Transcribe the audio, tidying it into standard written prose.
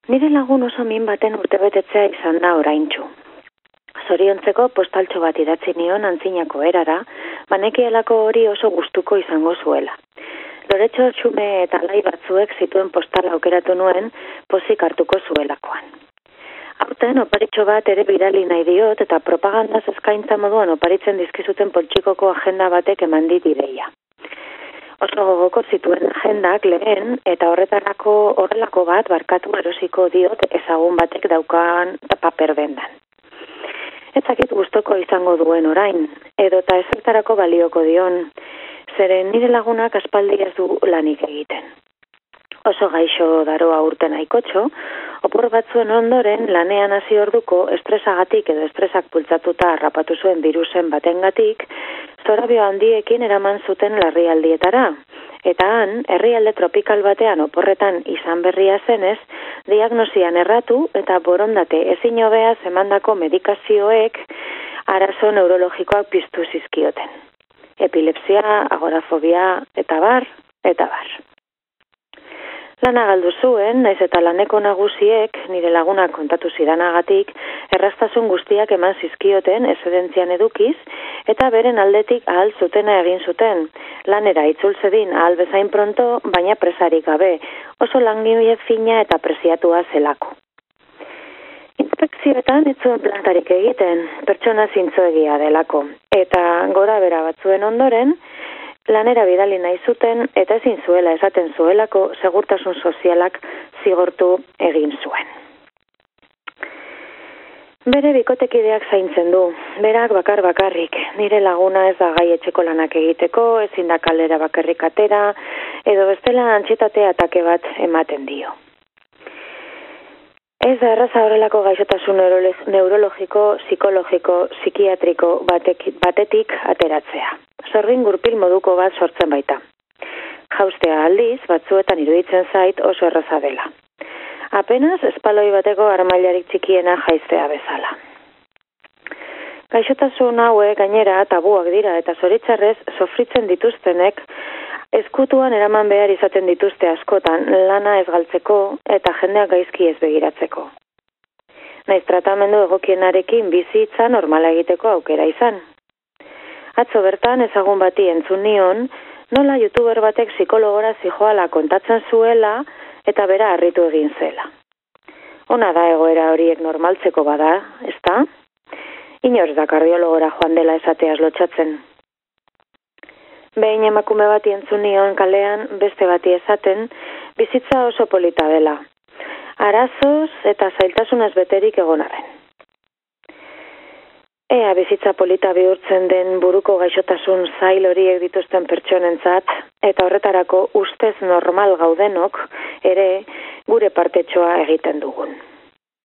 Nire lagun oso min baten urtebetetzea izan da oraintsu. Zoriontzeko postaltxo bat idatzi nion antzinako erara, banekielako hori oso gustuko izango zuela. Loretxo txume eta lai batzuek zituen postala aukeratu nuen pozik hartuko zuelakoan. Aurten oparitxo bat ere bidali nahi diot eta propagandaz eskaintza moduan oparitzen dizkizuten poltsikoko agenda batek eman dit ideia. Oso gogoko zituen agendak lehen eta horrelako bat barkatu erosiko diot ezagun batek daukan paper bendan. Etzakit gustoko izango duen orain, edota ezertarako balioko dion, zeren nire lagunak aspaldi ez du lanik egiten. Oso gaixo daroa urten aikotxo, opor batzuen ondoren lanean hasi orduko estresagatik edo estresak bultzatuta harrapatu zuen birusen batengatik, zorabio handiekin eraman zuten larrialdietara, eta han, herrialde tropikal batean oporretan izan berria zenez, diagnosian erratu eta borondate ezin hobeaz emandako medikazioek arazo neurologikoak piztu zizkioten. Epilepsia, agorafobia, eta bar. Lana galdu zuen, naiz eta laneko nagusiek, nire lagunak kontatu zidanagatik, erraztasun guztiak eman zizkioten eszedentzian edukiz, eta beren aldetik ahal zutena egin zuten. Lanera itzultzedin ahal bezain pronto, baina presarik gabe, oso langile fina eta preziatua zelako. Inspekzioetan ez zuen plantarik egiten, pertsona zintzoegia delako, eta gora bera batzuen ondoren, lanera bidali nahi zuten eta ezin zuela esaten zuelako segurtasun sozialak zigortu egin zuen. Bere bikotekideak zaintzen du, berak bakarrik, nire laguna ez da gai etxeko lanak egiteko, ezin da kalera bakarrik atera, edo bestela antsitate atake bat ematen dio. Ez da erraza horrelako gaixotasun neurologiko, psikologiko, psikiatriko batetik ateratzea. Sorgin gurpil moduko bat sortzen baita. Jaustea aldiz, batzuetan iruditzen zait oso erraza dela. Apenas espaloi bateko armailarik txikiena jaiztea bezala. Gaixotasun hauek gainera tabuak dira eta zoritzarrez sofritzen dituztenek ezkutuan eraman behar izaten dituzte askotan lana ez galtzeko eta jendeak gaizki ez begiratzeko. Naiz tratamendu egokienarekin bizitza normala egiteko aukera izan. Atzo bertan ezagun bati entzun nion, nola youtuber batek psikologora zijoala kontatzen zuela eta bera harritu egin zela. Ona da egoera horiek normaltzeko bada, ezta? Inor da kardiologora joan dela esateaz lotxatzen. Behin emakume bati entzun nion kalean beste bati esaten, bizitza oso polita dela. Arazoz eta zailtasunez beterik egon arren. Ea bizitza polita bihurtzen den buruko gaixotasun zail horiek dituzten pertsonentzat, eta horretarako ustez normal gaudenok ere gure partetxoa egiten dugun.